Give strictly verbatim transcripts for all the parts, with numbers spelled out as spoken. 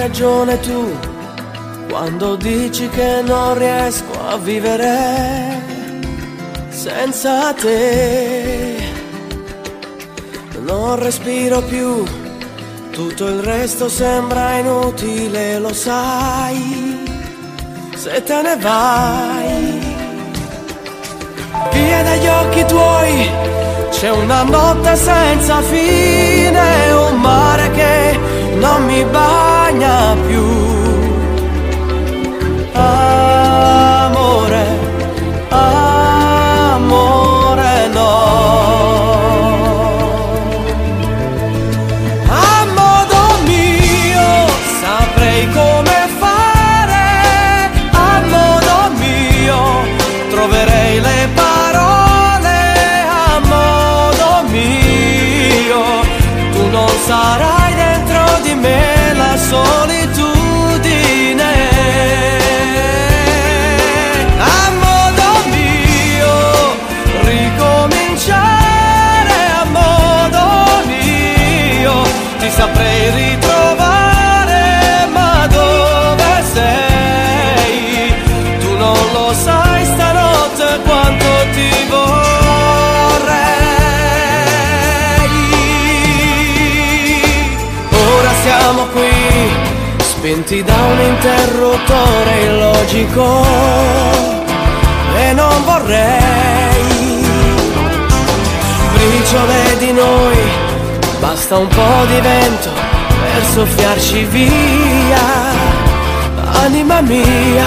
ragione tu quando dici che non riesco a vivere senza te. Non respiro più, tutto il resto sembra inutile, lo sai, se te ne vai. Via dagli occhi tuoi c'è una notte senza fine, un mare che non mi bagna più. Amore, amore no. A modo mio saprei come fare, a modo mio troverei le parole, a modo mio tu non sarai dentro di me la solitudine. A modo mio ricominciare, a modo mio ti saprei ritrovare, ma dove sei? Tu non lo sai stanotte quanto ti vorrei. Ora siamo qui, spenti da un interruttore illogico, e non vorrei briciole di noi, basta un po' di vento per soffiarci via, anima mia.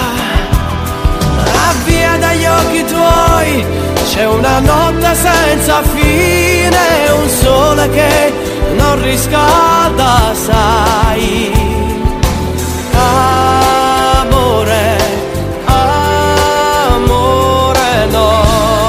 Ah, via dagli occhi tuoi c'è una notte senza fine, un sole che non riscalda, sai. Amore, amore no.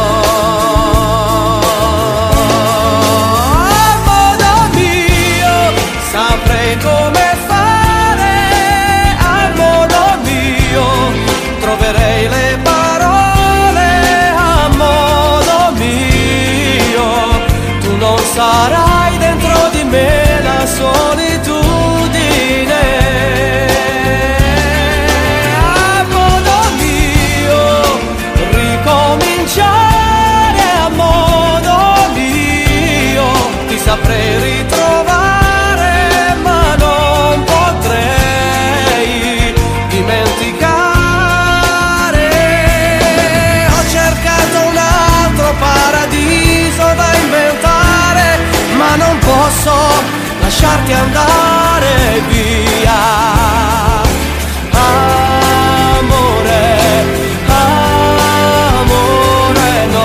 A modo mio saprei come fare, a modo mio troverei le parole, a modo mio tu non sarai dentro di me la solitudine. A modo mio ricominciare, a modo mio ti saprei ritrovare, ma non potrei dimenticare. Ho cercato un altro paradiso da inventare, ma non posso lasciarti andare via. Amore, amore no.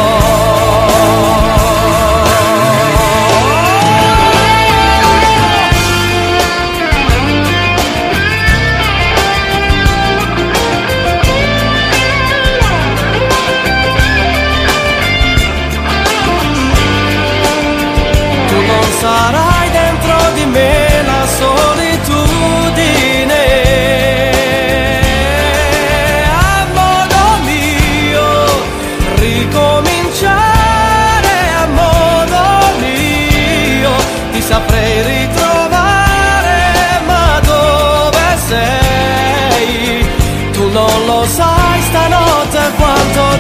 Tu non sarai dentro di me la solitudine. A modo mio ricominciare, a modo mio ti saprei ritrovare, ma dove sei? Tu non lo sai stanotte quanto